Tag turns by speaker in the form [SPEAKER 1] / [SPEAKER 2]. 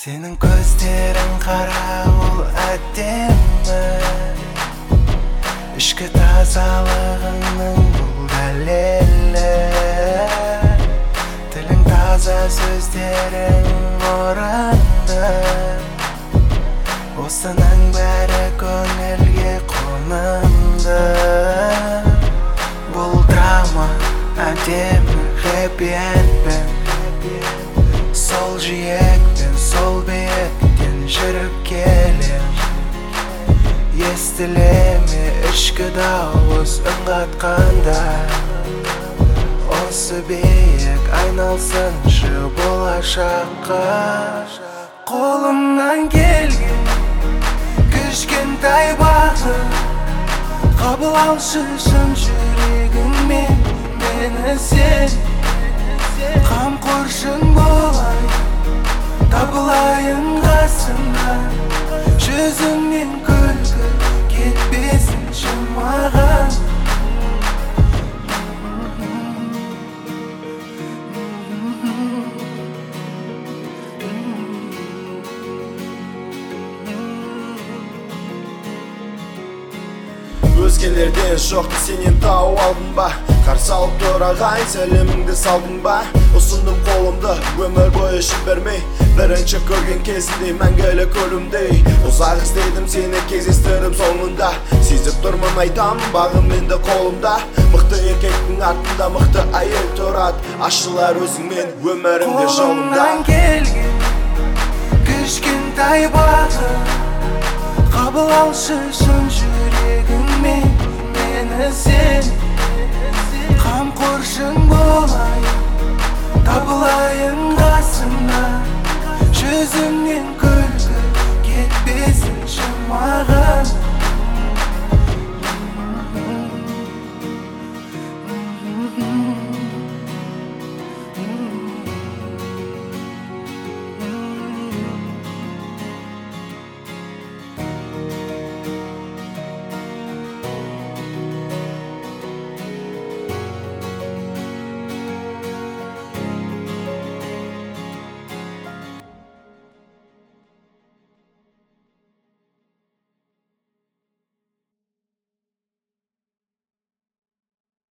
[SPEAKER 1] Senin gözlerin kara ol әдемі, ішкі тазалығыңның бұл дәлелі. Тілің таза, сөздерің орынды, осының бәрі көңілге қонымды. Бұл драма әдемі happy endпен, сол жиекпен сол биіктен жүріп келем. Естілеме ішкі дауыс үн қатқанда, осы биік айналсыншы болашаққа. Қолымнан келген кішкентай бақыт, қабыл алшы шын жүрегіңмен мені сен. Қамқоршың болайын, табылайын қасыңнан, жүзіңнен күлкі кетпесінші маған.
[SPEAKER 2] Өзгелерден жоқты сенен тауып алдың ба? Қарсы алып тұрағай сәлеміңді салдың ба? Ұсындым қолымды өмір бойы жібермей, бірінші көрген кезінде мәңгілік өлімдей. Ұзақ іздедім сені кездестіріп соңында, сезіп тұрмын айтам бағым енді қолымда. Мықты еркектің артында мықты әйел тұрады, ашылар өзіңмен өмірімде жолымда.
[SPEAKER 1] Қолымнан келген кішкентай бақыт, қабыл алшы шын жүрегіңмен мені сен. Қамқоршың болайын, табылайын қасыңнан, жүзіңнен күлкі кетпесінші маған.